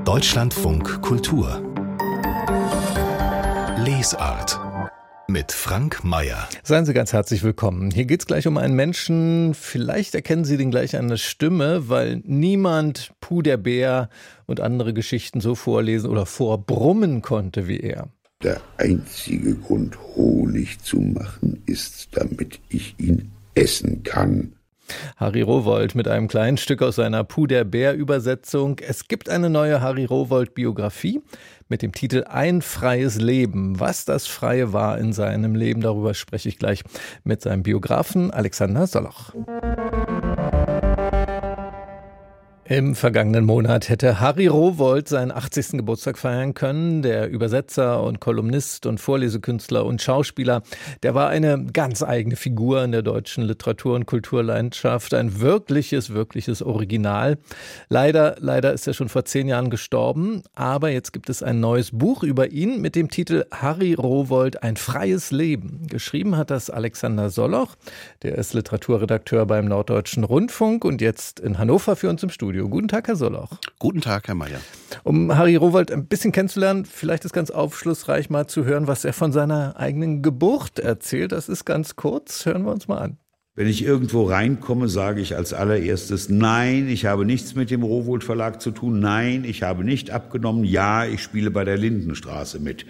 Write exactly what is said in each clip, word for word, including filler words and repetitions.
Deutschlandfunk Kultur Lesart mit Frank Mayer. Seien Sie ganz herzlich willkommen. Hier geht es gleich um einen Menschen, vielleicht erkennen Sie den gleich an der Stimme, weil niemand Puh der Bär und andere Geschichten so vorlesen oder vorbrummen konnte wie er. Der einzige Grund, Honig zu machen, ist, damit ich ihn essen kann. Harry Rowohlt mit einem kleinen Stück aus seiner Puh der Bär-Übersetzung. Es gibt eine neue Harry Rowohlt-Biografie mit dem Titel Ein freies Leben. Was das Freie war in seinem Leben, darüber spreche ich gleich mit seinem Biografen Alexander Soloch. Im vergangenen Monat hätte Harry Rowohlt seinen achtzigsten Geburtstag feiern können. Der Übersetzer und Kolumnist und Vorlesekünstler und Schauspieler, der war eine ganz eigene Figur in der deutschen Literatur- und Kulturlandschaft. Ein wirkliches, wirkliches Original. Leider, leider ist er schon vor zehn Jahren gestorben. Aber jetzt gibt es ein neues Buch über ihn mit dem Titel Harry Rowohlt, ein freies Leben. Geschrieben hat das Alexander Soloch. Der ist Literaturredakteur beim Norddeutschen Rundfunk und jetzt in Hannover für uns im Studio. Guten Tag, Herr Soloch. Guten Tag, Herr Mayer. Um Harry Rowohlt ein bisschen kennenzulernen, vielleicht ist ganz aufschlussreich mal zu hören, was er von seiner eigenen Geburt erzählt. Das ist ganz kurz. Hören wir uns mal an. Wenn ich irgendwo reinkomme, sage ich als allererstes, nein, ich habe nichts mit dem Rowohlt Verlag zu tun. Nein, ich habe nicht abgenommen. Ja, ich spiele bei der Lindenstraße mit.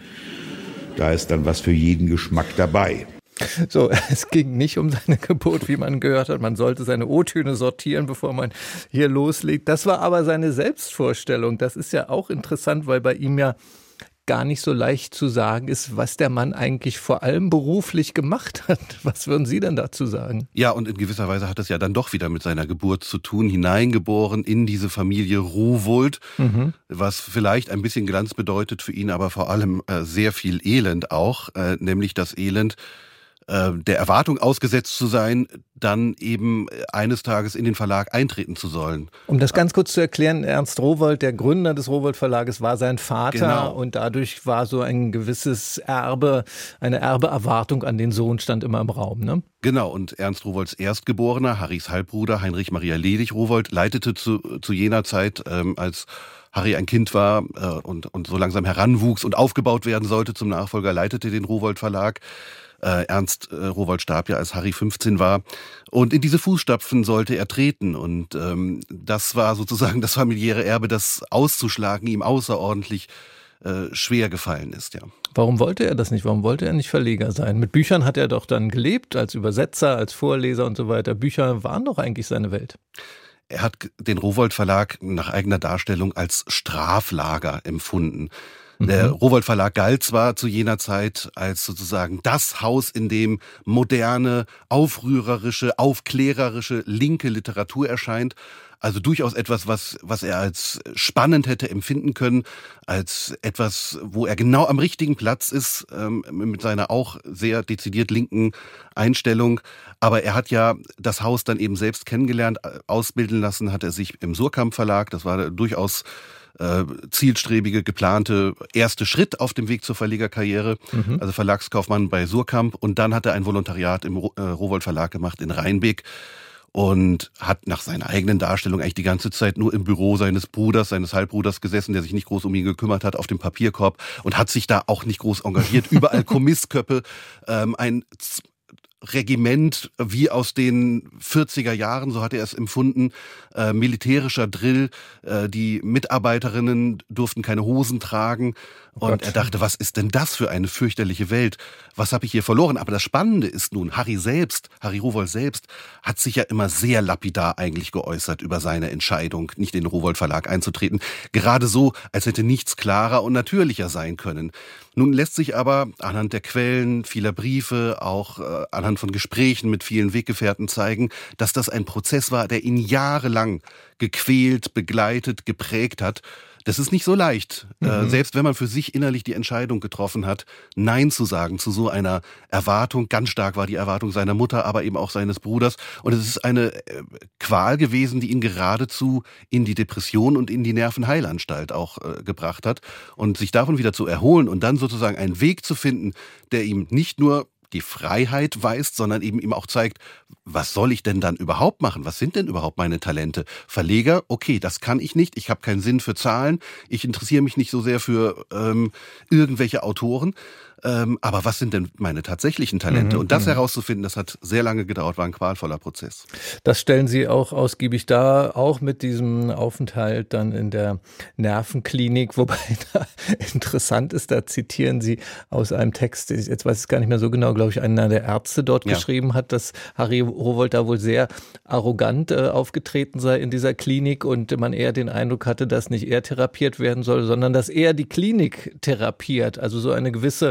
Da ist dann was für jeden Geschmack dabei. So, es ging nicht um seine Geburt, wie man gehört hat. Man sollte seine O-Töne sortieren, bevor man hier loslegt. Das war aber seine Selbstvorstellung. Das ist ja auch interessant, weil bei ihm ja gar nicht so leicht zu sagen ist, was der Mann eigentlich vor allem beruflich gemacht hat. Was würden Sie denn dazu sagen? Ja, und in gewisser Weise hat es ja dann doch wieder mit seiner Geburt zu tun, hineingeboren in diese Familie Rowohlt, mhm. was vielleicht ein bisschen Glanz bedeutet für ihn, aber vor allem äh, sehr viel Elend auch, äh, nämlich das Elend, der Erwartung ausgesetzt zu sein, dann eben eines Tages in den Verlag eintreten zu sollen. Um das ganz kurz zu erklären, Ernst Rowohlt, der Gründer des Rowohlt Verlages, war sein Vater, genau. Und dadurch war so ein gewisses Erbe, eine Erbeerwartung an den Sohn stand immer im Raum, ne? Genau, und Ernst Rowohlts Erstgeborener, Harrys Halbbruder Heinrich Maria Ledig Rowohlt, leitete zu, zu jener Zeit, ähm, als Harry ein Kind war äh, und, und so langsam heranwuchs und aufgebaut werden sollte zum Nachfolger, leitete den Rowohlt Verlag. Äh, Ernst äh, Rowohlt starb ja, als Harry fünfzehn war. Und in diese Fußstapfen sollte er treten. Und ähm, das war sozusagen das familiäre Erbe, das auszuschlagen ihm außerordentlich äh, schwer gefallen ist, ja. Warum wollte er das nicht? Warum wollte er nicht Verleger sein? Mit Büchern hat er doch dann gelebt, als Übersetzer, als Vorleser und so weiter. Bücher waren doch eigentlich seine Welt. Er hat den Rowohlt Verlag nach eigener Darstellung als Straflager empfunden. Der Rowohlt Verlag galt zwar zu jener Zeit als sozusagen das Haus, in dem moderne, aufrührerische, aufklärerische, linke Literatur erscheint. Also durchaus etwas, was, was er als spannend hätte empfinden können, als etwas, wo er genau am richtigen Platz ist, ähm, mit seiner auch sehr dezidiert linken Einstellung. Aber er hat ja das Haus dann eben selbst kennengelernt, ausbilden lassen, hat er sich im Surkamp Verlag, das war durchaus Äh, zielstrebige, geplante erste Schritt auf dem Weg zur Verlegerkarriere, mhm. also Verlagskaufmann bei Surkamp, und dann hat er ein Volontariat im äh, Rowohlt Verlag gemacht in Rheinbeck und hat nach seiner eigenen Darstellung eigentlich die ganze Zeit nur im Büro seines Bruders, seines Halbbruders gesessen, der sich nicht groß um ihn gekümmert hat, auf dem Papierkorb, und hat sich da auch nicht groß engagiert. Überall Kommissköppe, ähm, ein Z- Regiment wie aus den vierziger Jahren, so hat er es empfunden, äh, militärischer Drill, äh, die Mitarbeiterinnen durften keine Hosen tragen, und Gott. Er dachte, was ist denn das für eine fürchterliche Welt? Was habe ich hier verloren? Aber das Spannende ist nun, Harry selbst, Harry Rowohlt selbst, hat sich ja immer sehr lapidar eigentlich geäußert über seine Entscheidung, nicht in den Rowohlt Verlag einzutreten. Gerade so, als hätte nichts klarer und natürlicher sein können. Nun lässt sich aber anhand der Quellen, vieler Briefe, auch äh, anhand von Gesprächen mit vielen Weggefährten zeigen, dass das ein Prozess war, der ihn jahrelang gequält, begleitet, geprägt hat. Das ist nicht so leicht, mhm. äh, selbst wenn man für sich innerlich die Entscheidung getroffen hat, Nein zu sagen zu so einer Erwartung. Ganz stark war die Erwartung seiner Mutter, aber eben auch seines Bruders. Und es ist eine äh, Qual gewesen, die ihn geradezu in die Depression und in die Nervenheilanstalt auch äh, gebracht hat. Und sich davon wieder zu erholen und dann sozusagen einen Weg zu finden, der ihm nicht nur die Freiheit weist, sondern eben ihm auch zeigt, was soll ich denn dann überhaupt machen? Was sind denn überhaupt meine Talente? Verleger, okay, das kann ich nicht. Ich habe keinen Sinn für Zahlen. Ich interessiere mich nicht so sehr für ähm, irgendwelche Autoren. Ähm, aber was sind denn meine tatsächlichen Talente? Mhm, und das mhm. herauszufinden, das hat sehr lange gedauert, war ein qualvoller Prozess. Das stellen Sie auch ausgiebig dar, auch mit diesem Aufenthalt dann in der Nervenklinik, wobei da interessant ist, da zitieren Sie aus einem Text, jetzt weiß ich es gar nicht mehr so genau, glaube ich, einer der Ärzte dort Ja. geschrieben hat, dass Harry Rowohlt da wohl sehr arrogant äh, aufgetreten sei in dieser Klinik und man eher den Eindruck hatte, dass nicht er therapiert werden soll, sondern dass er die Klinik therapiert. Also so eine gewisse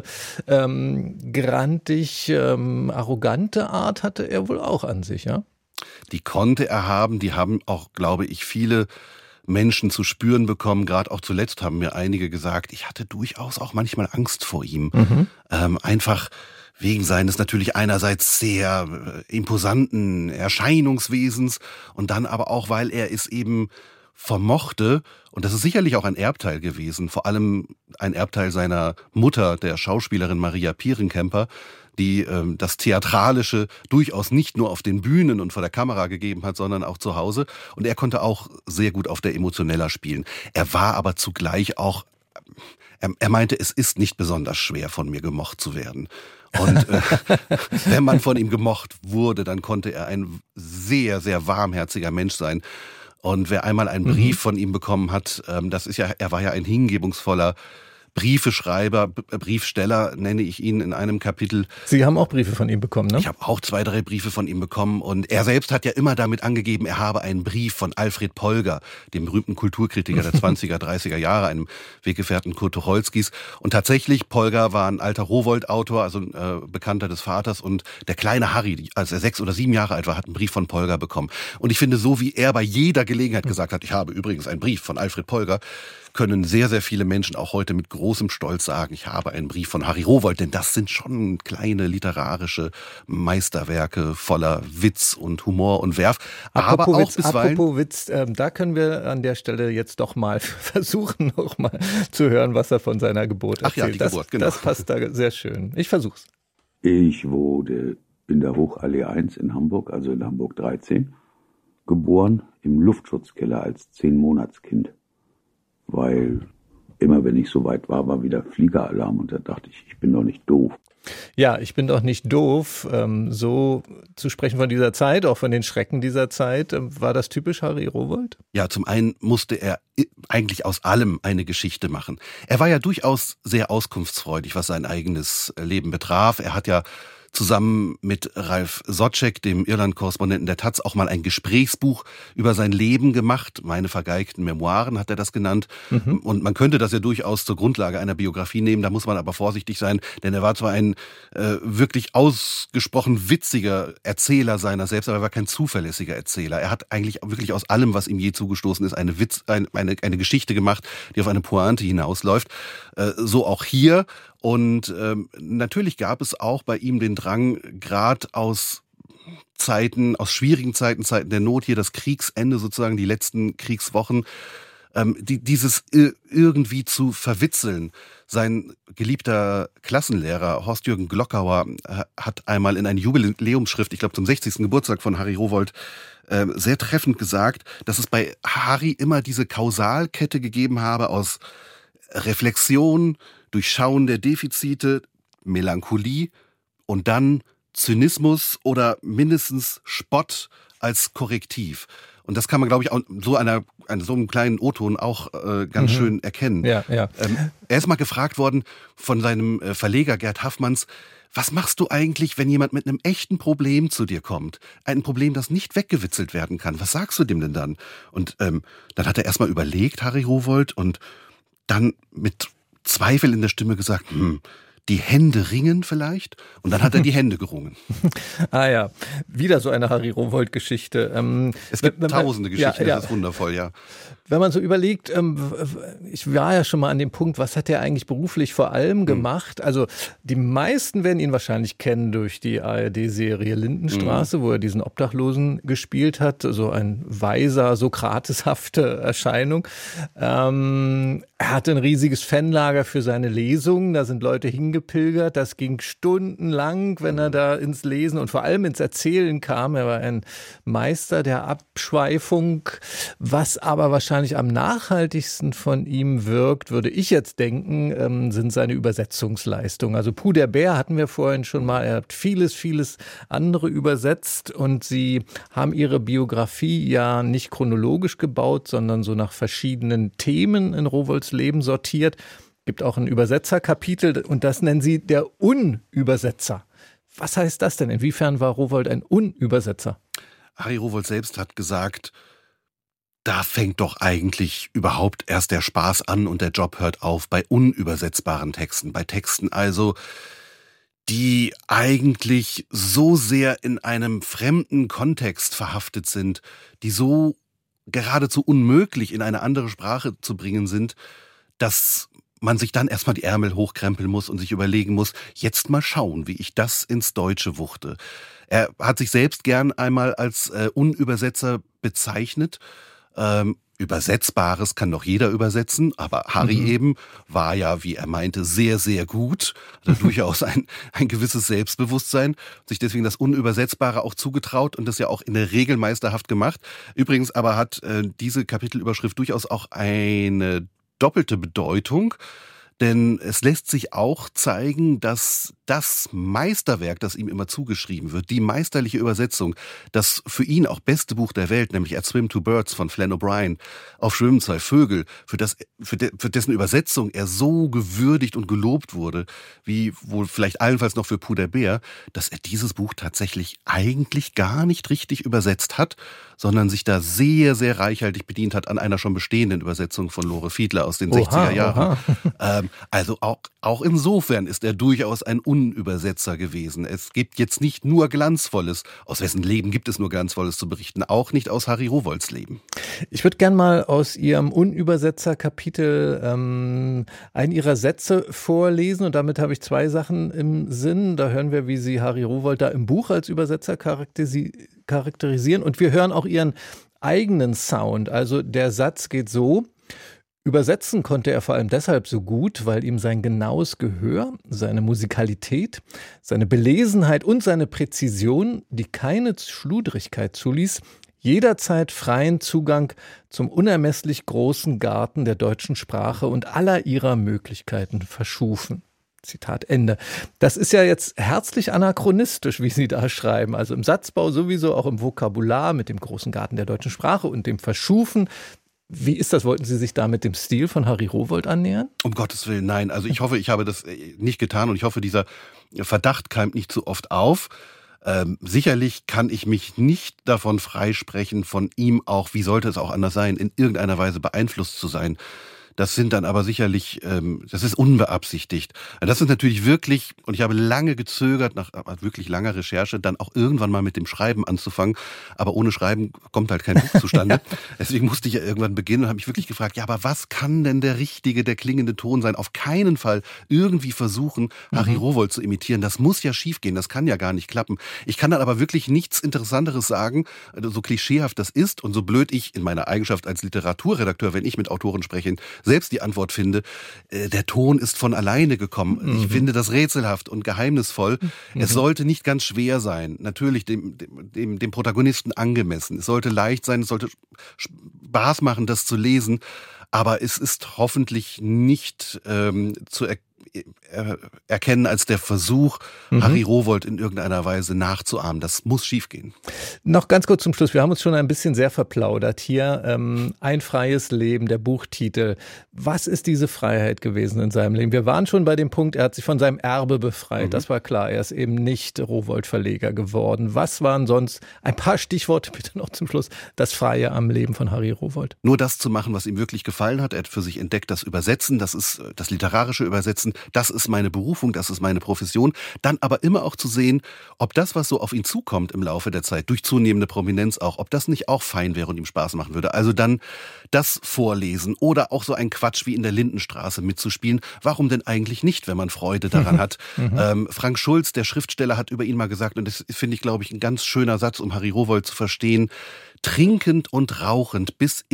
ähm, grantig, ähm, arrogante Art hatte er wohl auch an sich, ja? Die konnte er haben, die haben auch, glaube ich, viele Menschen zu spüren bekommen. Gerade auch zuletzt haben mir einige gesagt, ich hatte durchaus auch manchmal Angst vor ihm. Mhm. Ähm, einfach wegen seines natürlich einerseits sehr äh, imposanten Erscheinungswesens und dann aber auch, weil er es eben vermochte, und das ist sicherlich auch ein Erbteil gewesen, vor allem ein Erbteil seiner Mutter, der Schauspielerin Maria Pierenkemper, die ähm, das Theatralische durchaus nicht nur auf den Bühnen und vor der Kamera gegeben hat, sondern auch zu Hause. Und er konnte auch sehr gut auf der Emotionella spielen. Er war aber zugleich auch, er, er meinte, es ist nicht besonders schwer, von mir gemocht zu werden. Und äh, wenn man von ihm gemocht wurde, dann konnte er ein sehr, sehr warmherziger Mensch sein. Und wer einmal einen Brief mhm. von ihm bekommen hat, ähm, das ist ja, er war ja ein hingebungsvoller Briefeschreiber, B- Briefsteller, nenne ich ihn in einem Kapitel. Sie haben auch Briefe von ihm bekommen, ne? Ich habe auch zwei, drei Briefe von ihm bekommen und er selbst hat ja immer damit angegeben, er habe einen Brief von Alfred Polger, dem berühmten Kulturkritiker der zwanziger, dreißiger Jahre, einem Weggefährten Kurt Tucholskys. Und tatsächlich, Polger war ein alter Rowohlt-Autor, also ein äh, Bekannter des Vaters, und der kleine Harry, als er sechs oder sieben Jahre alt war, hat einen Brief von Polger bekommen. Und ich finde, so wie er bei jeder Gelegenheit gesagt hat, ich habe übrigens einen Brief von Alfred Polger, können sehr, sehr viele Menschen auch heute mit großem Stolz sagen, ich habe einen Brief von Harry Rowohlt, denn das sind schon kleine literarische Meisterwerke voller Witz und Humor und Werf. Aber Apropos auch Witz, bisweilen... apropos Witz, ähm, da können wir an der Stelle jetzt doch mal versuchen, noch mal zu hören, was er von seiner Geburt Ach ja, erzählt. die Geburt, das, genau. das passt da sehr schön. Ich versuch's. Ich wurde in der Hochallee eins in Hamburg, also in Hamburg dreizehn, geboren im Luftschutzkeller als Zehn-Monats-Kind. Weil immer, wenn ich so weit war, war wieder Fliegeralarm und da dachte ich, ich bin doch nicht doof. Ja, ich bin doch nicht doof. Ähm, so zu sprechen von dieser Zeit, auch von den Schrecken dieser Zeit, ähm, war das typisch Harry Rowohlt? Ja, zum einen musste er eigentlich aus allem eine Geschichte machen. Er war ja durchaus sehr auskunftsfreudig, was sein eigenes Leben betraf. Er hat ja zusammen mit Ralf Socek, dem Irland-Korrespondenten der Taz, auch mal ein Gesprächsbuch über sein Leben gemacht. Meine vergeigten Memoiren hat er das genannt. Mhm. Und man könnte das ja durchaus zur Grundlage einer Biografie nehmen. Da muss man aber vorsichtig sein, denn er war zwar ein äh, wirklich ausgesprochen witziger Erzähler seiner selbst, aber er war kein zuverlässiger Erzähler. Er hat eigentlich wirklich aus allem, was ihm je zugestoßen ist, eine Witz, eine, eine, eine Geschichte gemacht, die auf eine Pointe hinausläuft. Äh, so auch hier. Und ähm, natürlich gab es auch bei ihm den Drang, gerade aus Zeiten, aus schwierigen Zeiten, Zeiten der Not, hier das Kriegsende sozusagen, die letzten Kriegswochen, ähm, die, dieses irgendwie zu verwitzeln. Sein geliebter Klassenlehrer Horst-Jürgen Glockauer hat einmal in einer Jubiläumsschrift, ich glaube zum sechzigsten Geburtstag von Harry Rowohlt, äh, sehr treffend gesagt, dass es bei Harry immer diese Kausalkette gegeben habe aus Reflexion, Durchschauen der Defizite, Melancholie und dann Zynismus oder mindestens Spott als Korrektiv. Und das kann man, glaube ich, auch so einer, an so einem kleinen O-Ton auch äh, ganz mhm. schön erkennen. Ja, ja. Ähm, er ist mal gefragt worden von seinem äh, Verleger Gerd Haffmanns, was machst du eigentlich, wenn jemand mit einem echten Problem zu dir kommt? Ein Problem, das nicht weggewitzelt werden kann. Was sagst du dem denn dann? Und ähm, dann hat er erstmal überlegt, Harry Rowohlt, und dann mit Zweifel in der Stimme gesagt, hm, die Hände ringen vielleicht? Und dann hat er die Hände gerungen. Ah ja, wieder so eine Harry Rowohlt-Geschichte. Ähm, es gibt wenn, tausende Geschichten, ja, ja. Das ist wundervoll, ja. Wenn man so überlegt, ähm, ich war ja schon mal an dem Punkt, was hat er eigentlich beruflich vor allem gemacht? Mhm. Also die meisten werden ihn wahrscheinlich kennen durch die A R D-Serie Lindenstraße, mhm. wo er diesen Obdachlosen gespielt hat. So ein weiser, sokrateshafte Erscheinung. Ähm, er hatte ein riesiges Fanlager für seine Lesungen. Da sind Leute hingegangen. eingepilgert. Das ging stundenlang, wenn er da ins Lesen und vor allem ins Erzählen kam. Er war ein Meister der Abschweifung. Was aber wahrscheinlich am nachhaltigsten von ihm wirkt, würde ich jetzt denken, sind seine Übersetzungsleistungen. Also Puh der Bär hatten wir vorhin schon mal. Er hat vieles, vieles andere übersetzt und Sie haben Ihre Biografie ja nicht chronologisch gebaut, sondern so nach verschiedenen Themen in Rowohls Leben sortiert. Gibt auch ein Übersetzerkapitel und das nennen Sie der Unübersetzer. Was heißt das denn? Inwiefern war Rowohlt ein Unübersetzer? Harry Rowohlt selbst hat gesagt, da fängt doch eigentlich überhaupt erst der Spaß an und der Job hört auf bei unübersetzbaren Texten. Bei Texten also, die eigentlich so sehr in einem fremden Kontext verhaftet sind, die so geradezu unmöglich in eine andere Sprache zu bringen sind, dass man sich dann erstmal die Ärmel hochkrempeln muss und sich überlegen muss, jetzt mal schauen, wie ich das ins Deutsche wuchte. Er hat sich selbst gern einmal als äh, Unübersetzer bezeichnet. Ähm, Übersetzbares kann doch jeder übersetzen, aber Harry mhm. eben war ja, wie er meinte, sehr, sehr gut. Hat durchaus ein, ein gewisses Selbstbewusstsein, sich deswegen das Unübersetzbare auch zugetraut und das ja auch in der Regel meisterhaft gemacht. Übrigens aber hat äh, diese Kapitelüberschrift durchaus auch eine doppelte Bedeutung, denn es lässt sich auch zeigen, dass das Meisterwerk, das ihm immer zugeschrieben wird, die meisterliche Übersetzung, das für ihn auch beste Buch der Welt, nämlich At Swim Two Birds von Flann O'Brien, Auf Schwimmen zwei Vögel, für, das, für, de, für dessen Übersetzung er so gewürdigt und gelobt wurde, wie wohl vielleicht allenfalls noch für Puh der Bär, dass er dieses Buch tatsächlich eigentlich gar nicht richtig übersetzt hat, sondern sich da sehr, sehr reichhaltig bedient hat an einer schon bestehenden Übersetzung von Lore Fiedler aus den oha, sechziger Jahren. Ähm, also auch, auch insofern ist er durchaus ein Unübersetzer gewesen. Es gibt jetzt nicht nur Glanzvolles. Aus wessen Leben gibt es nur Glanzvolles zu berichten? Auch nicht aus Harry Rowohlts Leben. Ich würde gern mal aus Ihrem Unübersetzer-Kapitel ähm, einen Ihrer Sätze vorlesen. Und damit habe ich zwei Sachen im Sinn. Da hören wir, wie Sie Harry Rowohlt da im Buch als Übersetzer charakterisi- charakterisieren. Und wir hören auch Ihren eigenen Sound. Also der Satz geht so: Übersetzen konnte er vor allem deshalb so gut, weil ihm sein genaues Gehör, seine Musikalität, seine Belesenheit und seine Präzision, die keine Schludrigkeit zuließ, jederzeit freien Zugang zum unermesslich großen Garten der deutschen Sprache und aller ihrer Möglichkeiten verschufen. Zitat Ende. Das ist ja jetzt herzlich anachronistisch, wie Sie da schreiben. Also im Satzbau sowieso, auch im Vokabular mit dem großen Garten der deutschen Sprache und dem Verschufen. Wie ist das? Wollten Sie sich da mit dem Stil von Harry Rowohlt annähern? Um Gottes Willen, nein. Also ich hoffe, ich habe das nicht getan und ich hoffe, dieser Verdacht keimt nicht zu oft auf. Ähm, sicherlich kann ich mich nicht davon freisprechen, von ihm auch, wie sollte es auch anders sein, in irgendeiner Weise beeinflusst zu sein. Das sind dann aber sicherlich, ähm, das ist unbeabsichtigt. Das ist natürlich wirklich, und ich habe lange gezögert, nach wirklich langer Recherche, dann auch irgendwann mal mit dem Schreiben anzufangen. Aber ohne Schreiben kommt halt kein Buch zustande. Deswegen musste ich ja irgendwann beginnen und habe mich wirklich gefragt, ja, aber was kann denn der richtige, der klingende Ton sein? Auf keinen Fall irgendwie versuchen, mhm. Harry Rowohlt zu imitieren. Das muss ja schiefgehen, das kann ja gar nicht klappen. Ich kann dann aber wirklich nichts Interessanteres sagen, so klischeehaft das ist und so blöd ich in meiner Eigenschaft als Literaturredakteur, wenn ich mit Autoren spreche, selbst die Antwort finde, äh, der Ton ist von alleine gekommen. Mhm. Ich finde das rätselhaft und geheimnisvoll. Mhm. Es sollte nicht ganz schwer sein, natürlich dem, dem, dem Protagonisten angemessen. Es sollte leicht sein, es sollte Spaß machen, das zu lesen, aber es ist hoffentlich nicht ähm, zu erkennen, erkennen als der Versuch, mhm. Harry Rowohlt in irgendeiner Weise nachzuahmen. Das muss schiefgehen. Noch ganz kurz zum Schluss. Wir haben uns schon ein bisschen sehr verplaudert hier. Ähm, ein freies Leben, der Buchtitel. Was ist diese Freiheit gewesen in seinem Leben? Wir waren schon bei dem Punkt, er hat sich von seinem Erbe befreit. Mhm. Das war klar. Er ist eben nicht Rowohlt-Verleger geworden. Was waren sonst, ein paar Stichworte bitte noch zum Schluss, das Freie am Leben von Harry Rowohlt? Nur das zu machen, was ihm wirklich gefallen hat. Er hat für sich entdeckt, das Übersetzen, das ist das literarische Übersetzen. Das ist meine Berufung, das ist meine Profession. Dann aber immer auch zu sehen, ob das, was so auf ihn zukommt im Laufe der Zeit, durch zunehmende Prominenz auch, ob das nicht auch fein wäre und ihm Spaß machen würde. Also dann das Vorlesen oder auch so ein Quatsch wie in der Lindenstraße mitzuspielen. Warum denn eigentlich nicht, wenn man Freude daran hat? Mhm. ähm, Frank Schulz, der Schriftsteller, hat über ihn mal gesagt, und das finde ich, glaube ich, ein ganz schöner Satz, um Harry Rowohlt zu verstehen: trinkend und rauchend bis in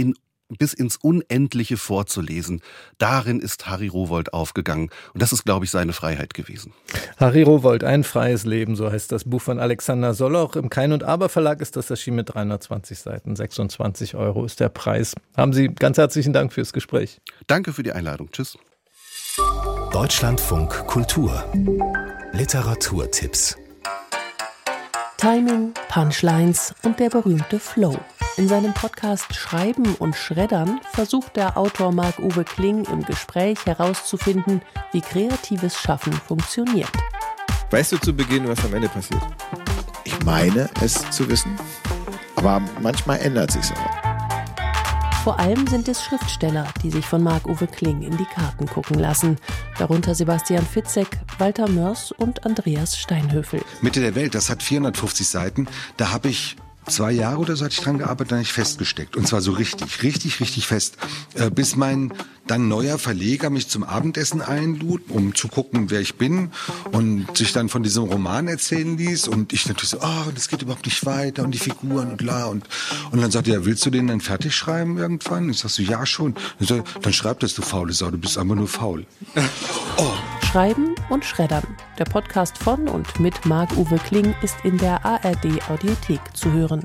bis ins Unendliche vorzulesen. Darin ist Harry Rowohlt aufgegangen. Und das ist, glaube ich, seine Freiheit gewesen. Harry Rowohlt, ein freies Leben, so heißt das Buch von Alexander Soloch. Im Kein und Aber Verlag ist das erschienen mit dreihundertzwanzig Seiten. sechsundzwanzig Euro ist der Preis. Haben Sie ganz herzlichen Dank fürs Gespräch. Danke für die Einladung. Tschüss. Deutschlandfunk Kultur. Literaturtipps. Timing, Punchlines und der berühmte Flow. In seinem Podcast Schreiben und Schreddern versucht der Autor Marc-Uwe Kling im Gespräch herauszufinden, wie kreatives Schaffen funktioniert. Weißt du zu Beginn, was am Ende passiert? Ich meine, es zu wissen, aber manchmal ändert sich's auch. Vor allem sind es Schriftsteller, die sich von Marc-Uwe Kling in die Karten gucken lassen. Darunter Sebastian Fitzek, Walter Mörs und Andreas Steinhöfel. Mitte der Welt, das hat vierhundertfünfzig Seiten. Da habe ich zwei Jahre oder so hatte ich dran gearbeitet, dann ich festgesteckt. Und zwar so richtig, richtig, richtig fest. Äh, bis mein dann neuer Verleger mich zum Abendessen einlud, um zu gucken, wer ich bin. Und sich dann von diesem Roman erzählen ließ. Und ich natürlich so, oh, das geht überhaupt nicht weiter. Und die Figuren und la. Und, und dann sagte er, ja, willst du den dann fertig schreiben irgendwann? Ich sag so, ja schon. Und so, dann schreib das, du faule Sau, du bist einfach nur faul. Oh. Schreiben und Schreddern. Der Podcast von und mit Marc-Uwe Kling ist in der A R D-Audiothek zu hören.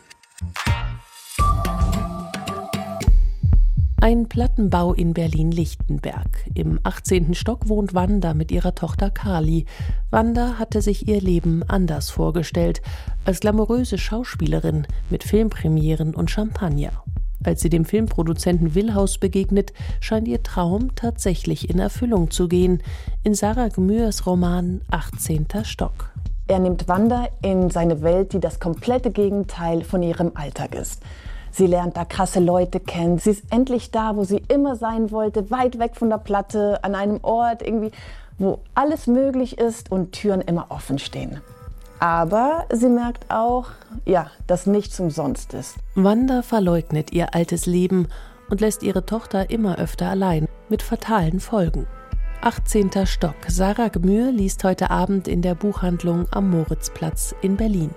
Ein Plattenbau in Berlin-Lichtenberg. Im achtzehnten Stock wohnt Wanda mit ihrer Tochter Carly. Wanda hatte sich ihr Leben anders vorgestellt, als glamouröse Schauspielerin mit Filmpremieren und Champagner. Als sie dem Filmproduzenten Willhaus begegnet, scheint ihr Traum tatsächlich in Erfüllung zu gehen. In Sarah Gmürs Roman achtzehnter Stock. Er nimmt Wanda in seine Welt, die das komplette Gegenteil von ihrem Alltag ist. Sie lernt da krasse Leute kennen. Sie ist endlich da, wo sie immer sein wollte, weit weg von der Platte, an einem Ort, irgendwie, wo alles möglich ist und Türen immer offen stehen. Aber sie merkt auch, ja, dass nichts umsonst ist. Wanda verleugnet ihr altes Leben und lässt ihre Tochter immer öfter allein, mit fatalen Folgen. achtzehnter Stock. Sarah Gmür liest heute Abend in der Buchhandlung am Moritzplatz in Berlin.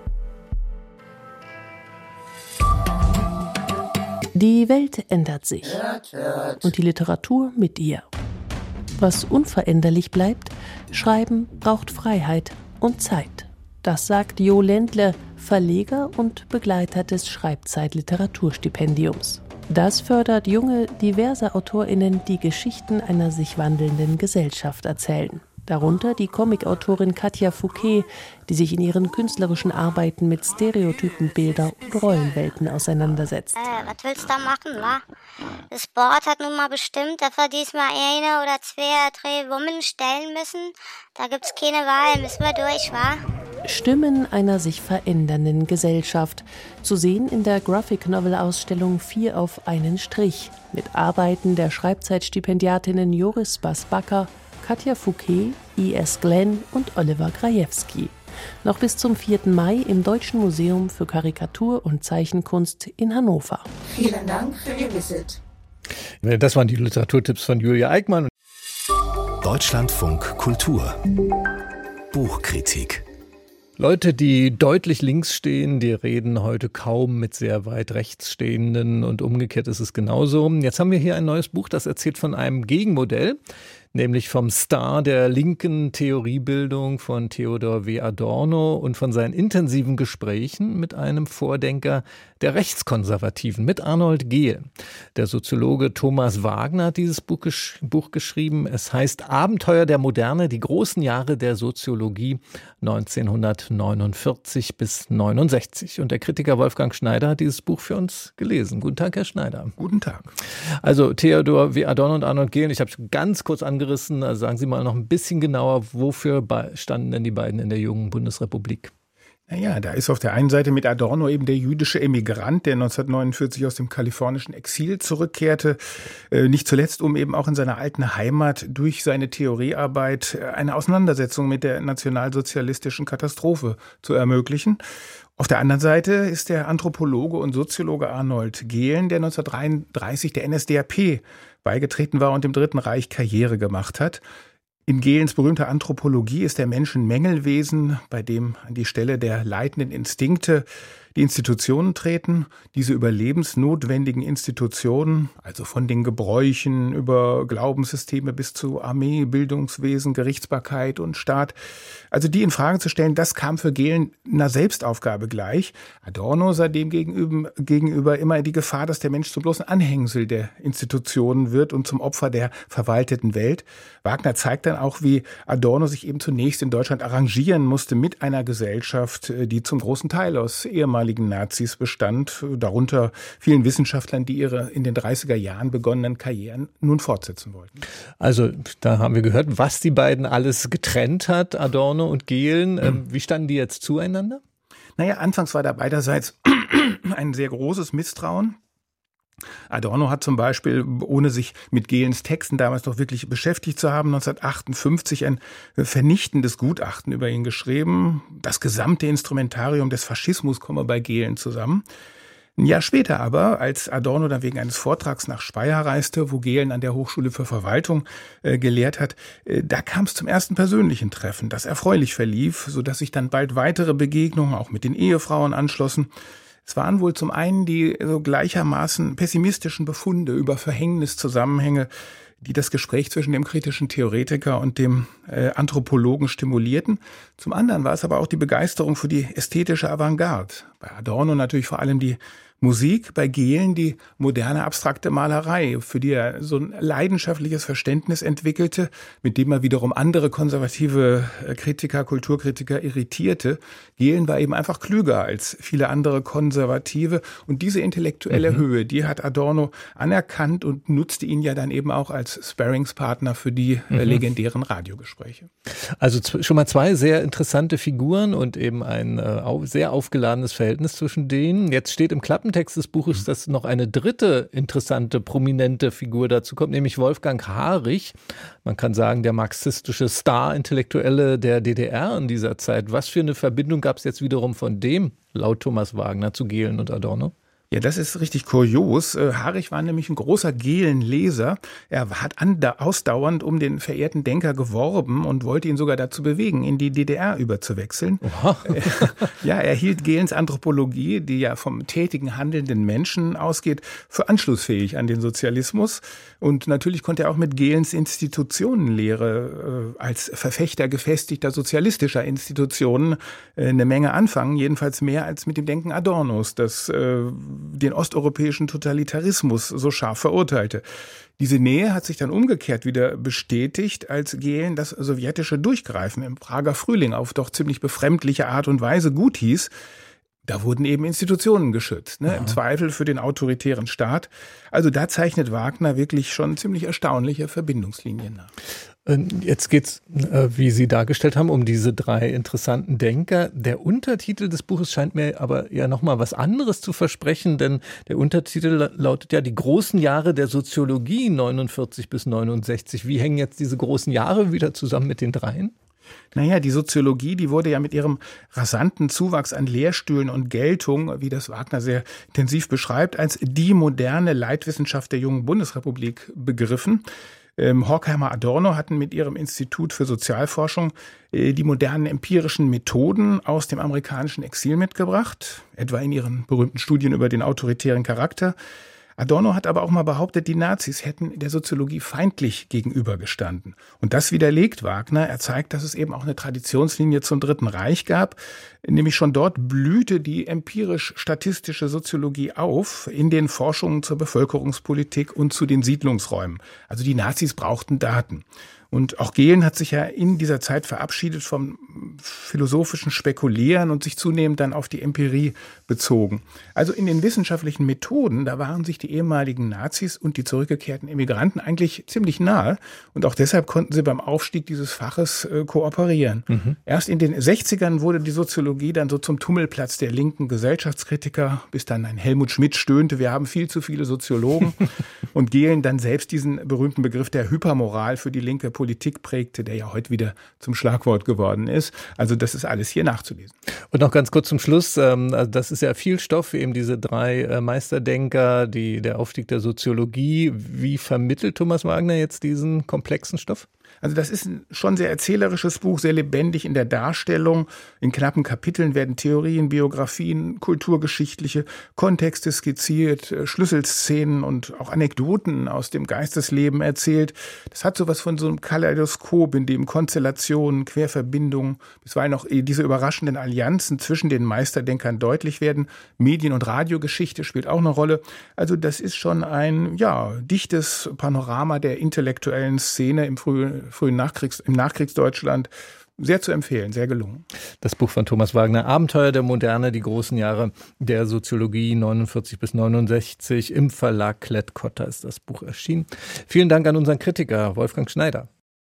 Die Welt ändert sich und die Literatur mit ihr. Was unveränderlich bleibt, Schreiben braucht Freiheit und Zeit. Das sagt Jo Ländle, Verleger und Begleiter des Schreibzeit-Literaturstipendiums. Das fördert junge, diverse AutorInnen, die Geschichten einer sich wandelnden Gesellschaft erzählen. Darunter die Comicautorin Katja Fouquet, die sich in ihren künstlerischen Arbeiten mit Stereotypen, Bilder und Rollenwelten auseinandersetzt. Äh, was willst du da machen, wa? Das Board hat nun mal bestimmt, dass wir diesmal eine oder zwei Drehwummen stellen müssen. Da gibt's keine Wahl, müssen wir durch, wa? Stimmen einer sich verändernden Gesellschaft. Zu sehen in der Graphic-Novel-Ausstellung Vier auf einen Strich mit Arbeiten der Schreibzeitstipendiatinnen Joris Bass-Backer, Katja Fouquet, I S Glenn und Oliver Grajewski. Noch bis zum vierten Mai im Deutschen Museum für Karikatur und Zeichenkunst in Hannover. Vielen Dank für Ihr Visit. Das waren die Literaturtipps von Julia Eickmann. Deutschlandfunk Kultur. Buchkritik. Leute, die deutlich links stehen, die reden heute kaum mit sehr weit rechts stehenden und umgekehrt ist es genauso. Jetzt haben wir hier ein neues Buch, das erzählt von einem Gegenmodell, nämlich vom Star der linken Theoriebildung von Theodor W. Adorno und von seinen intensiven Gesprächen mit einem Vordenker der Rechtskonservativen, mit Arnold Gehl. Der Soziologe Thomas Wagner hat dieses Buch, gesch- Buch geschrieben. Es heißt Abenteuer der Moderne, die großen Jahre der Soziologie neunzehnhundertneunundvierzig bis neunundsechzig. Und der Kritiker Wolfgang Schneider hat dieses Buch für uns gelesen. Guten Tag, Herr Schneider. Guten Tag. Also Theodor W. Adorno und Arnold Gehl, ich habe es ganz kurz angerissen. Also sagen Sie mal noch ein bisschen genauer, wofür standen denn die beiden in der jungen Bundesrepublik? Naja, da ist auf der einen Seite mit Adorno eben der jüdische Emigrant, der neunzehnhundertneunundvierzig aus dem kalifornischen Exil zurückkehrte, nicht zuletzt, um eben auch in seiner alten Heimat durch seine Theoriearbeit eine Auseinandersetzung mit der nationalsozialistischen Katastrophe zu ermöglichen. Auf der anderen Seite ist der Anthropologe und Soziologe Arnold Gehlen, der neunzehnhundertdreiunddreißig der N S D A P beigetreten war und im Dritten Reich Karriere gemacht hat. In Gehlens berühmter Anthropologie ist der Mensch ein Mängelwesen, bei dem an die Stelle der leitenden Instinkte die Institutionen treten, diese überlebensnotwendigen Institutionen, also von den Gebräuchen über Glaubenssysteme bis zu Armee, Bildungswesen, Gerichtsbarkeit und Staat, also die in Frage zu stellen, das kam für Gehlen einer Selbstaufgabe gleich. Adorno sah dem gegenüber, gegenüber immer die Gefahr, dass der Mensch zum bloßen Anhängsel der Institutionen wird und zum Opfer der verwalteten Welt. Wagner zeigt dann auch, wie Adorno sich eben zunächst in Deutschland arrangieren musste mit einer Gesellschaft, die zum großen Teil aus ehemaligen Nazis bestand, darunter vielen Wissenschaftlern, die ihre in den dreißiger Jahren begonnenen Karrieren nun fortsetzen wollten. Also da haben wir gehört, was die beiden alles getrennt hat, Adorno und Gehlen. Ähm, wie standen die jetzt zueinander? Naja, anfangs war da beiderseits ein sehr großes Misstrauen. Adorno hat zum Beispiel, ohne sich mit Gehlens Texten damals doch wirklich beschäftigt zu haben, neunzehnhundertachtundfünfzig ein vernichtendes Gutachten über ihn geschrieben. Das gesamte Instrumentarium des Faschismus komme bei Gehlen zusammen. Ein Jahr später aber, als Adorno dann wegen eines Vortrags nach Speyer reiste, wo Gehlen an der Hochschule für Verwaltung äh, gelehrt hat, äh, da kam es zum ersten persönlichen Treffen, das erfreulich verlief, sodass sich dann bald weitere Begegnungen auch mit den Ehefrauen anschlossen. Es waren wohl zum einen die so gleichermaßen pessimistischen Befunde über Verhängniszusammenhänge, die das Gespräch zwischen dem kritischen Theoretiker und dem äh, Anthropologen stimulierten. Zum anderen war es aber auch die Begeisterung für die ästhetische Avantgarde. Bei Adorno natürlich vor allem die Musik, bei Gehlen die moderne abstrakte Malerei, für die er so ein leidenschaftliches Verständnis entwickelte, mit dem er wiederum andere konservative Kritiker, Kulturkritiker irritierte. Gehlen war eben einfach klüger als viele andere Konservative und diese intellektuelle mhm. Höhe, die hat Adorno anerkannt und nutzte ihn ja dann eben auch als Sparringspartner für die mhm. legendären Radiogespräche. Also schon mal zwei sehr interessante Figuren und eben ein äh, sehr aufgeladenes Verhältnis zwischen denen. Jetzt steht im Klappentext des Buches, dass noch eine dritte interessante, prominente Figur dazu kommt, nämlich Wolfgang Harich. Man kann sagen, der marxistische Star-Intellektuelle der D D R in dieser Zeit. Was für eine Verbindung gab es jetzt wiederum von dem, laut Thomas Wagner, zu Gehlen und Adorno? Ja, das ist richtig kurios. Harich war nämlich ein großer Gehlen-Leser. Er hat ausdauernd um den verehrten Denker geworben und wollte ihn sogar dazu bewegen, in die D D R überzuwechseln. Oha. Ja, er hielt Gehlens Anthropologie, die ja vom tätigen, handelnden Menschen ausgeht, für anschlussfähig an den Sozialismus. Und natürlich konnte er auch mit Gehlens Institutionenlehre äh, als Verfechter gefestigter sozialistischer Institutionen äh, eine Menge anfangen. Jedenfalls mehr als mit dem Denken Adornos, das äh, den osteuropäischen Totalitarismus so scharf verurteilte. Diese Nähe hat sich dann umgekehrt wieder bestätigt, als Gehlen das sowjetische Durchgreifen im Prager Frühling auf doch ziemlich befremdliche Art und Weise gut hieß. Da wurden eben Institutionen geschützt, ne? Im Zweifel für den autoritären Staat. Also da zeichnet Wagner wirklich schon ziemlich erstaunliche Verbindungslinien nach. Jetzt geht's, wie Sie dargestellt haben, um diese drei interessanten Denker. Der Untertitel des Buches scheint mir aber ja nochmal was anderes zu versprechen, denn der Untertitel lautet ja die großen Jahre der Soziologie neunundvierzig bis neunundsechzig. Wie hängen jetzt diese großen Jahre wieder zusammen mit den dreien? Naja, die Soziologie, die wurde ja mit ihrem rasanten Zuwachs an Lehrstühlen und Geltung, wie das Wagner sehr intensiv beschreibt, als die moderne Leitwissenschaft der jungen Bundesrepublik begriffen. Ähm, Horkheimer Adorno hatten mit ihrem Institut für Sozialforschung äh, die modernen empirischen Methoden aus dem amerikanischen Exil mitgebracht, etwa in ihren berühmten Studien über den autoritären Charakter. Adorno hat aber auch mal behauptet, die Nazis hätten der Soziologie feindlich gegenübergestanden. Und das widerlegt Wagner. Er zeigt, dass es eben auch eine Traditionslinie zum Dritten Reich gab. Nämlich schon dort blühte die empirisch-statistische Soziologie auf in den Forschungen zur Bevölkerungspolitik und zu den Siedlungsräumen. Also die Nazis brauchten Daten. Und auch Gehlen hat sich ja in dieser Zeit verabschiedet vom philosophischen Spekulieren und sich zunehmend dann auf die Empirie bezogen. Also in den wissenschaftlichen Methoden, da waren sich die ehemaligen Nazis und die zurückgekehrten Emigranten eigentlich ziemlich nahe. Und auch deshalb konnten sie beim Aufstieg dieses Faches äh, kooperieren. Mhm. Erst in den sechzigern wurde die Soziologie dann so zum Tummelplatz der linken Gesellschaftskritiker, bis dann ein Helmut Schmidt stöhnte, wir haben viel zu viele Soziologen. Und Gehlen dann selbst diesen berühmten Begriff der Hypermoral für die linke Politik prägte, der ja heute wieder zum Schlagwort geworden ist. Also das ist alles hier nachzulesen. Und noch ganz kurz zum Schluss, ähm, also das ist ja viel Stoff, eben diese drei äh, Meisterdenker, die, der Aufstieg der Soziologie. Wie vermittelt Thomas Wagner jetzt diesen komplexen Stoff? Also das ist ein schon sehr erzählerisches Buch, sehr lebendig in der Darstellung. In knappen Kapiteln werden Theorien, Biografien, kulturgeschichtliche Kontexte skizziert, Schlüsselszenen und auch Anekdoten aus dem Geistesleben erzählt. Das hat sowas von so einem Kaleidoskop, in dem Konstellationen, Querverbindungen, bisweilen auch diese überraschenden Allianzen zwischen den Meisterdenkern deutlich werden. Medien- und Radiogeschichte spielt auch eine Rolle. Also das ist schon ein, ja, dichtes Panorama der intellektuellen Szene im frühen frühen Nachkriegs, im Nachkriegsdeutschland. Sehr zu empfehlen, sehr gelungen. Das Buch von Thomas Wagner, Abenteuer der Moderne, die großen Jahre der Soziologie neunundvierzig bis neunundsechzig. Im Verlag Klett-Cotta ist das Buch erschienen. Vielen Dank an unseren Kritiker Wolfgang Schneider.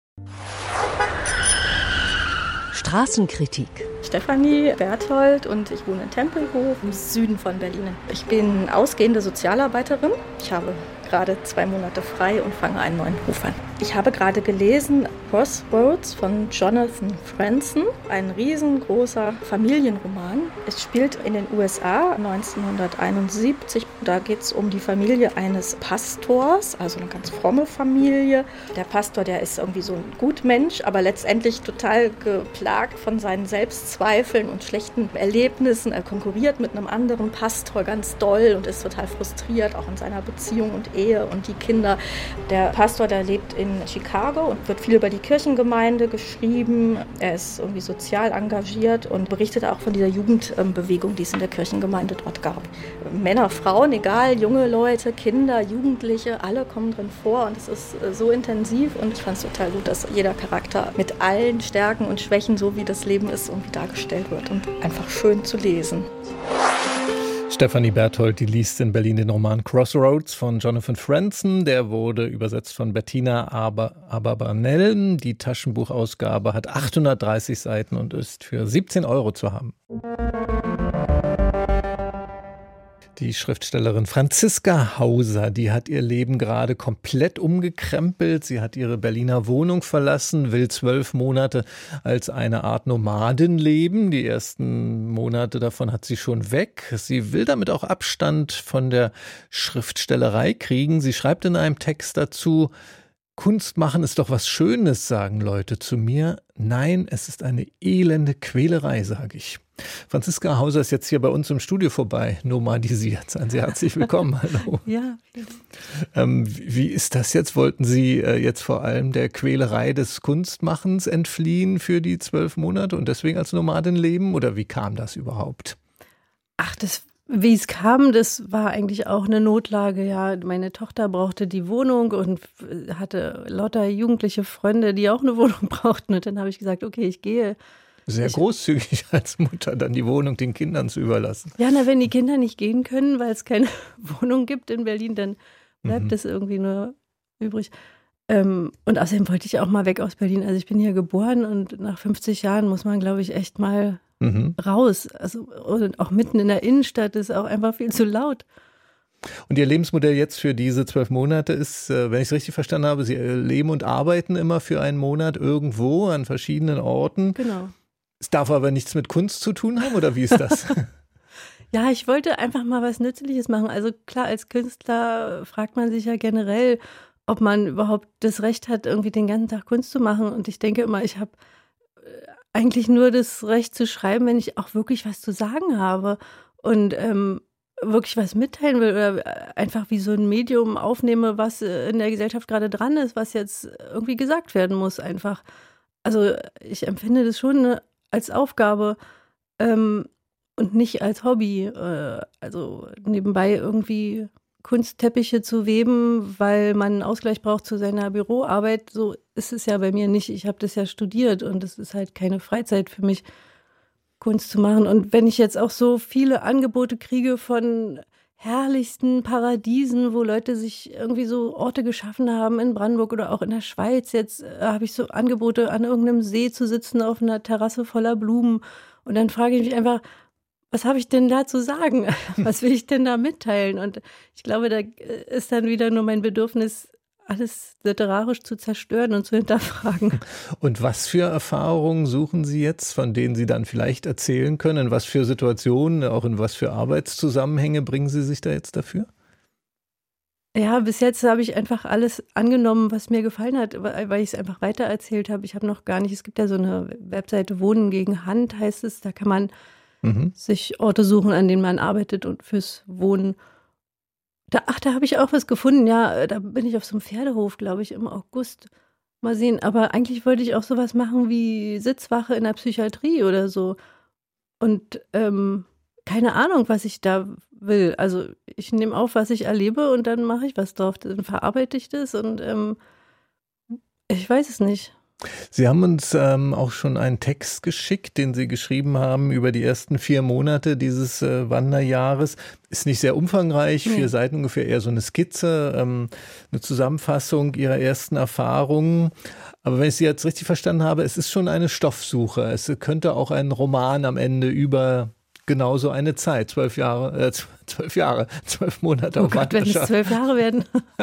Straßenkritik. Stefanie Berthold und ich wohne in Tempelhof im Süden von Berlin. Ich bin ausgehende Sozialarbeiterin. Ich habe gerade zwei Monate frei und fange einen neuen Beruf an. Ich habe gerade gelesen Crossroads von Jonathan Franzen, ein riesengroßer Familienroman. Es spielt in den U S A neunzehnhunderteinundsiebzig. Da geht es um die Familie eines Pastors, also eine ganz fromme Familie. Der Pastor, der ist irgendwie so ein Gutmensch, aber letztendlich total geplagt von seinen Selbstzweifeln und schlechten Erlebnissen. Er konkurriert mit einem anderen Pastor ganz doll und ist total frustriert, auch in seiner Beziehung und Ehe und die Kinder. Der Pastor, der lebt in Chicago und wird viel über die Kirchengemeinde geschrieben. Er ist irgendwie sozial engagiert und berichtet auch von dieser Jugendbewegung, die es in der Kirchengemeinde dort gab. Männer, Frauen, egal, junge Leute, Kinder, Jugendliche, alle kommen drin vor und es ist so intensiv und ich fand es total gut, dass jeder Charakter mit allen Stärken und Schwächen, so wie das Leben ist, irgendwie dargestellt wird und einfach schön zu lesen. Stefanie Berthold, die liest in Berlin den Roman Crossroads von Jonathan Franzen. Der wurde übersetzt von Bettina Aberbanel. Die Taschenbuchausgabe hat achthundertdreißig Seiten und ist für siebzehn Euro zu haben. Die Schriftstellerin Franziska Hauser, die hat ihr Leben gerade komplett umgekrempelt. Sie hat ihre Berliner Wohnung verlassen, will zwölf Monate als eine Art Nomadin leben. Die ersten Monate davon hat sie schon weg. Sie will damit auch Abstand von der Schriftstellerei kriegen. Sie schreibt in einem Text dazu: Kunst machen ist doch was Schönes, sagen Leute zu mir. Nein, es ist eine elende Quälerei, sage ich. Franziska Hauser ist jetzt hier bei uns im Studio vorbei, nomadisiert. Seien Sie herzlich willkommen. Hallo. Ja. Ähm, wie ist das jetzt? Wollten Sie äh, jetzt vor allem der Quälerei des Kunstmachens entfliehen für die zwölf Monate und deswegen als Nomadin leben? Oder wie kam das überhaupt? Ach, das Wie es kam, das war eigentlich auch eine Notlage. Ja, meine Tochter brauchte die Wohnung und hatte lauter jugendliche Freunde, die auch eine Wohnung brauchten. Und dann habe ich gesagt, okay, ich gehe. Sehr ich, großzügig als Mutter, dann die Wohnung den Kindern zu überlassen. Ja, na, wenn die Kinder nicht gehen können, weil es keine Wohnung gibt in Berlin, dann bleibt es mhm. irgendwie nur übrig. Ähm, und außerdem wollte ich auch mal weg aus Berlin. Also ich bin hier geboren und nach fünfzig Jahren muss man, glaube ich, echt mal Mhm. raus. Also und auch mitten in der Innenstadt ist auch einfach viel zu laut. Und Ihr Lebensmodell jetzt für diese zwölf Monate ist, wenn ich es richtig verstanden habe, Sie leben und arbeiten immer für einen Monat irgendwo an verschiedenen Orten. Genau. Es darf aber nichts mit Kunst zu tun haben, oder wie ist das? Ja, ich wollte einfach mal was Nützliches machen. Also klar, als Künstler fragt man sich ja generell, ob man überhaupt das Recht hat, irgendwie den ganzen Tag Kunst zu machen. Und ich denke immer, ich habe eigentlich nur das Recht zu schreiben, wenn ich auch wirklich was zu sagen habe und ähm, wirklich was mitteilen will oder einfach wie so ein Medium aufnehme, was in der Gesellschaft gerade dran ist, was jetzt irgendwie gesagt werden muss einfach. Also ich empfinde das schon als Aufgabe ähm, und nicht als Hobby. Äh, also nebenbei irgendwie Kunstteppiche zu weben, weil man einen Ausgleich braucht zu seiner Büroarbeit. So ist es ja bei mir nicht. Ich habe das ja studiert und es ist halt keine Freizeit für mich, Kunst zu machen. Und wenn ich jetzt auch so viele Angebote kriege von herrlichsten Paradiesen, wo Leute sich irgendwie so Orte geschaffen haben in Brandenburg oder auch in der Schweiz. Jetzt äh, habe ich so Angebote, an irgendeinem See zu sitzen auf einer Terrasse voller Blumen. Und dann frage ich mich einfach, was habe ich denn da zu sagen? Was will ich denn da mitteilen? Und ich glaube, da ist dann wieder nur mein Bedürfnis, alles literarisch zu zerstören und zu hinterfragen. Und was für Erfahrungen suchen Sie jetzt, von denen Sie dann vielleicht erzählen können? In was für Situationen, auch in was für Arbeitszusammenhänge bringen Sie sich da jetzt dafür? Ja, bis jetzt habe ich einfach alles angenommen, was mir gefallen hat, weil ich es einfach weitererzählt habe. Ich habe noch gar nicht, es gibt ja so eine Webseite Wohnen gegen Hand, heißt es, da kann man mhm. sich Orte suchen, an denen man arbeitet und fürs Wohnen. Da, ach, da habe ich auch was gefunden, ja, da bin ich auf so einem Pferdehof, glaube ich, im August. Mal sehen, aber eigentlich wollte ich auch sowas machen wie Sitzwache in der Psychiatrie oder so. Und ähm, keine Ahnung, was ich da will. Also ich nehme auf, was ich erlebe und dann mache ich was drauf. Dann verarbeite ich das und ähm, ich weiß es nicht. Sie haben uns ähm, auch schon einen Text geschickt, den Sie geschrieben haben über die ersten vier Monate dieses äh, Wanderjahres. Ist nicht sehr umfangreich, nee. vier Seiten ungefähr, eher so eine Skizze, ähm, eine Zusammenfassung Ihrer ersten Erfahrungen. Aber wenn ich Sie jetzt richtig verstanden habe, es ist schon eine Stoffsuche. Es könnte auch ein Roman am Ende über genauso eine Zeit, zwölf Jahre, äh, zwölf Jahre, zwölf Monate. Oh Gott, wenn es zwölf Jahre werden.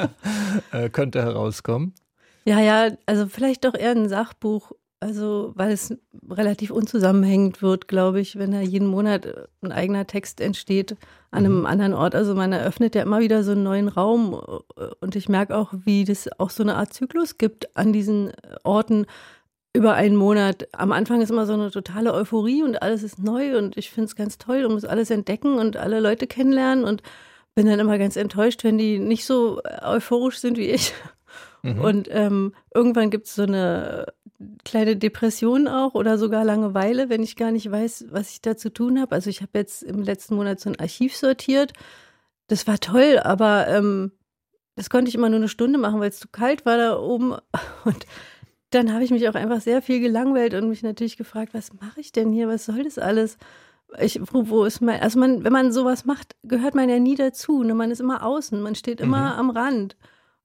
äh, könnte herauskommen. Ja, ja, also vielleicht doch eher ein Sachbuch, also weil es relativ unzusammenhängend wird, glaube ich, wenn da jeden Monat ein eigener Text entsteht an einem mhm. anderen Ort. Also man eröffnet ja immer wieder so einen neuen Raum und ich merke auch, wie das auch so eine Art Zyklus gibt an diesen Orten über einen Monat. Am Anfang ist immer so eine totale Euphorie und alles ist neu und ich finde es ganz toll und muss alles entdecken und alle Leute kennenlernen und bin dann immer ganz enttäuscht, wenn die nicht so euphorisch sind wie ich. Mhm. Und ähm, irgendwann gibt es so eine kleine Depression auch oder sogar Langeweile, wenn ich gar nicht weiß, was ich da zu tun habe. Also ich habe jetzt im letzten Monat so ein Archiv sortiert. Das war toll, aber ähm, das konnte ich immer nur eine Stunde machen, weil es zu kalt war da oben. Und dann habe ich mich auch einfach sehr viel gelangweilt und mich natürlich gefragt, was mache ich denn hier? Was soll das alles? Ich, wo, wo ist mein, also man, wenn man sowas macht, gehört man ja nie dazu. Ne? Man ist immer außen, man steht immer mhm. am Rand.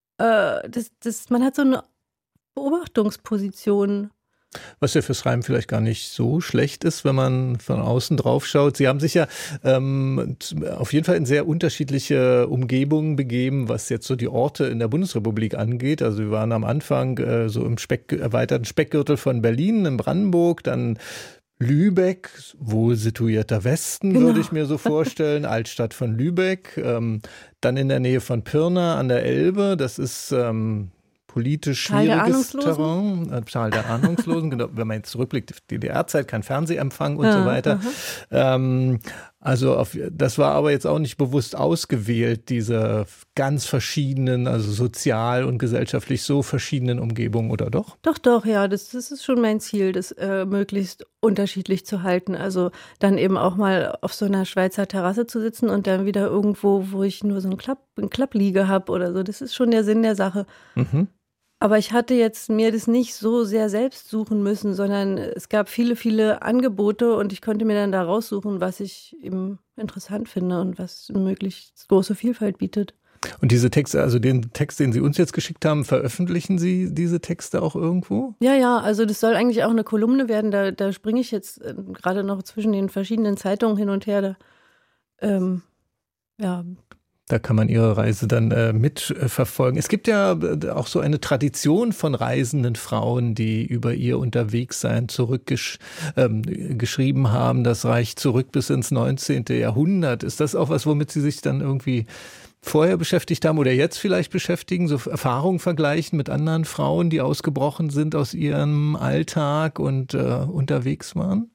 Das, das, man hat so eine Beobachtungsposition. Was ja fürs Schreiben vielleicht gar nicht so schlecht ist, wenn man von außen drauf schaut. Sie haben sich ja ähm, auf jeden Fall in sehr unterschiedliche Umgebungen begeben, was jetzt so die Orte in der Bundesrepublik angeht. Also wir waren am Anfang äh, so im Speck, erweiterten Speckgürtel von Berlin, in Brandenburg, dann Lübeck, wohl situierter Westen, genau. würde ich mir so vorstellen, Altstadt von Lübeck, ähm, dann in der Nähe von Pirna an der Elbe, das ist ähm, politisch schwieriges Terrain, äh, Tal der Ahnungslosen, genau, wenn man jetzt zurückblickt, D D R-Zeit, kein Fernsehempfang und ja, so weiter. Ähm, also auf, das war aber jetzt auch nicht bewusst ausgewählt, diese ganz verschiedenen, also sozial und gesellschaftlich so verschiedenen Umgebungen, oder doch? Doch, doch, ja, das, das ist schon mein Ziel, das äh, möglichst unterschiedlich zu halten. Also dann eben auch mal auf so einer Schweizer Terrasse zu sitzen und dann wieder irgendwo, wo ich nur so ein Klapp, ein Klappliege habe oder so. Das ist schon der Sinn der Sache. Mhm. Aber ich hatte jetzt mir das nicht so sehr selbst suchen müssen, sondern es gab viele, viele Angebote und ich konnte mir dann da raussuchen, was ich eben interessant finde und was möglichst große Vielfalt bietet. Und diese Texte, also den Text, den Sie uns jetzt geschickt haben, veröffentlichen Sie diese Texte auch irgendwo? Ja, ja, also das soll eigentlich auch eine Kolumne werden. Da, da springe ich jetzt gerade noch zwischen den verschiedenen Zeitungen hin und her. Da, ähm, ja. Da kann man Ihre Reise dann äh, mitverfolgen. Äh, es gibt ja auch so eine Tradition von reisenden Frauen, die über ihr Unterwegssein zurückgeschrieben ähm, haben. Das reicht zurück bis ins neunzehnte Jahrhundert. Ist das auch was, womit Sie sich dann irgendwie vorher beschäftigt haben oder jetzt vielleicht beschäftigen? So Erfahrungen vergleichen mit anderen Frauen, die ausgebrochen sind aus ihrem Alltag und äh, unterwegs waren?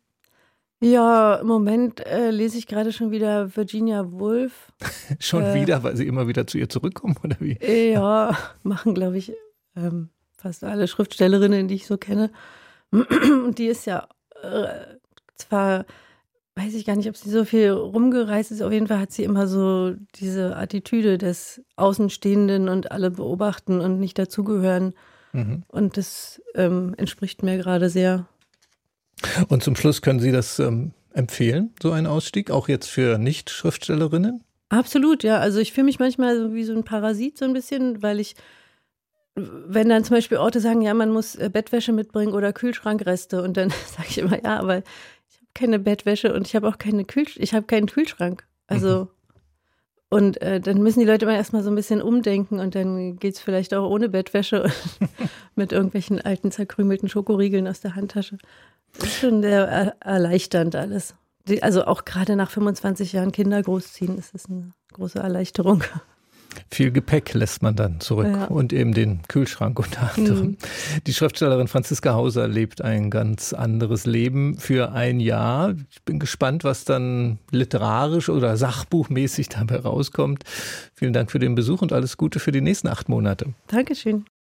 Ja, im Moment äh, lese ich gerade schon wieder Virginia Woolf. Schon äh, wieder, weil Sie immer wieder zu ihr zurückkommen, oder wie? Ja, machen, glaube ich, ähm, fast alle Schriftstellerinnen, die ich so kenne. Und die ist ja äh, zwar, weiß ich gar nicht, ob sie so viel rumgereist ist, auf jeden Fall hat sie immer so diese Attitüde des Außenstehenden und alle beobachten und nicht dazugehören. Mhm. Und das ähm, entspricht mir gerade sehr. Und zum Schluss können Sie das ähm, empfehlen, so einen Ausstieg, auch jetzt für Nicht-Schriftstellerinnen? Absolut, ja. Also ich fühle mich manchmal so wie so ein Parasit so ein bisschen, weil ich, wenn dann zum Beispiel Orte sagen, ja, man muss Bettwäsche mitbringen oder Kühlschrankreste und dann sage ich immer, ja, aber ich habe keine Bettwäsche und ich habe auch keine Kühl, ich habe keinen Kühlschrank. Also mhm. Und äh, dann müssen die Leute immer erstmal so ein bisschen umdenken und dann geht es vielleicht auch ohne Bettwäsche mit irgendwelchen alten, zerkrümelten Schokoriegeln aus der Handtasche. Das ist schon sehr er- erleichternd alles. Die, also auch gerade nach fünfundzwanzig Jahren Kinder großziehen ist das eine große Erleichterung. Viel Gepäck lässt man dann zurück ja. und eben den Kühlschrank unter anderem. Mhm. Die Schriftstellerin Franziska Hauser lebt ein ganz anderes Leben für ein Jahr. Ich bin gespannt, was dann literarisch oder sachbuchmäßig dabei rauskommt. Vielen Dank für den Besuch und alles Gute für die nächsten acht Monate. Dankeschön.